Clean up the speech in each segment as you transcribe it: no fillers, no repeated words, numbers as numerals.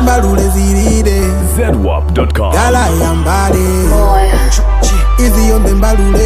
Mbalule ziride ZWAP.com. Gala yambale Easy on the mbalule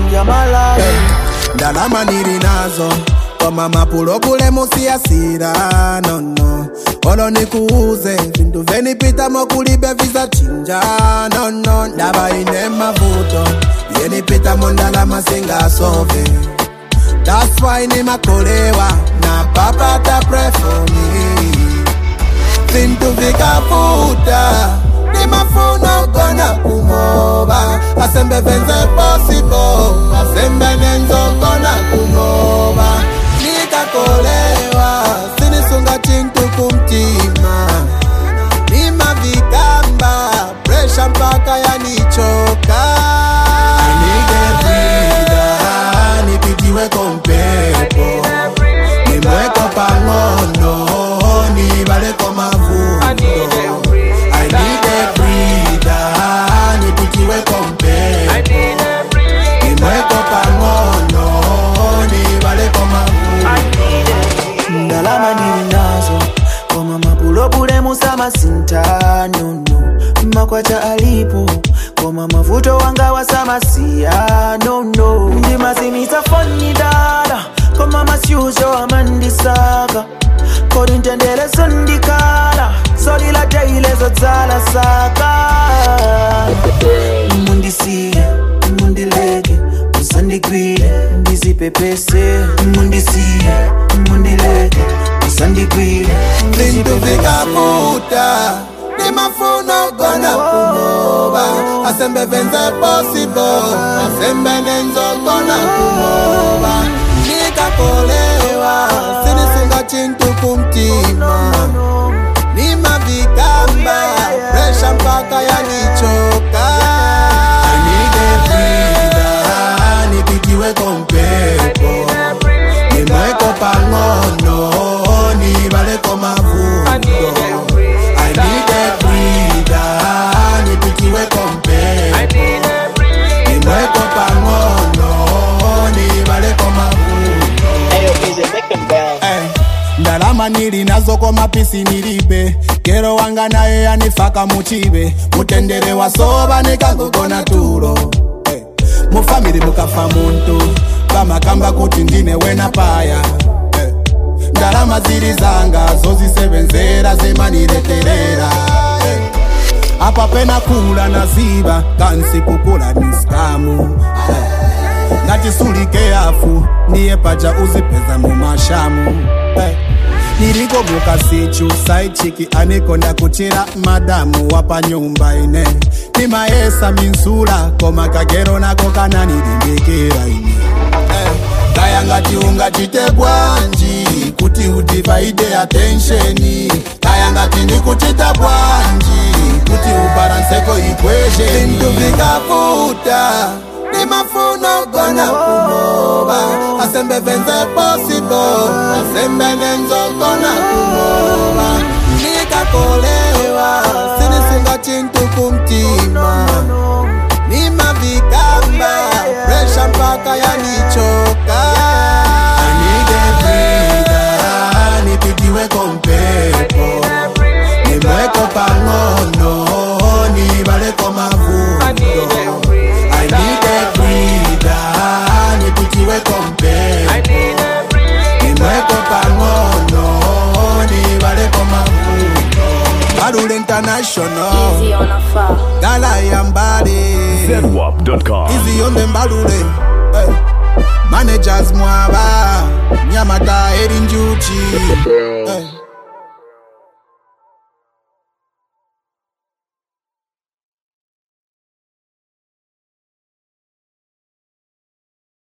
Ndalama nili nazo kwa mama pulo kule musi asira no no Olo nikuuze vindu veni pita mokulibe visa chinja no no Ndaba ine mavuto yeni pita mondalama singa sove That's why ni makolewa na papa ta pray for me Vindu vikafuta ni mafuno gona kumoba Asembe venze possible Asembe nenzo gona kumoba Nikakolewa Sinisunga chintu kumtima Nima vikamba Pressure mpaka yanichoka I need a breather Nipigiwe kompepo Nimweko pangono Nibaleko mavuno I need a breather Nipigiwe kompepo Nimweko pangono Nibaleko mavuno Ndalama ninazo kwa mama pulo bule musama sinta nono Makwacha alipo kwa mama vuto wanga wasama siya nono Ndima simisa foni dala kwa mama siujo amandisaka Korintendele sundikala Solila teilezo zala saka Mundisi, mundilege Usandigwile, ndizipepese Mundisi, mundilege Usandigwile, Vindu vikafuta Ni mafuno gona kumoba Asembe venze possible Asembe nenzo gona kumoba Nikakolewa Sinisunga chintu kumtima Nima vikamba Pressure mpaka yanichoka I need a breather Nipigiwe kompepo Nimweko pangono Nibaleko mavuno I need a breather Nipigiwe kompepo Nimweko pangono Nibaleko mavuno Ndalama nili nazo kwa mapisi nilibe Kero wanga nae yanifaka muchibe Mutendere wa soba nikagogona tulo Mufamili mukafa muntu Kama kamba kuti ndine wena paya Ndalama zili zanga Zozisebenzera zemanireterera Apa pena kula na ziba Kansi kukula niskamu Ngati sulike afu Niye paja uzipeza mumashamu Niriko buka sichu Sai chiki aniko na kuchira Madamu wapa nyumba ine Nima esa minsula Koma kagero na koka na nirimbekera ine Kaya ngati unga chitegwanji Kuti udivide attentioni Kaya ngati ni kuchita bwanji Kuti ubaranseko equation Vindu vikafuta Ni mafuno gona kumoba Asembe venze possible Asembe nenzo gona kumoba Nikakolewa Sinisunga chintu kumtima Nima vikamba Pressure mpaka yanichoka I need a breather Nipigiwe kompepo Nimweko pangono Nibaleko mavuno I need a breather Nipigiwe kompepo Nimweko pangono Nibaleko mavuno Mbalule International Easy on a far Gala yambale ZWAP.com. Easy on the mbalule Managers mwaba Nyamata erinjuchi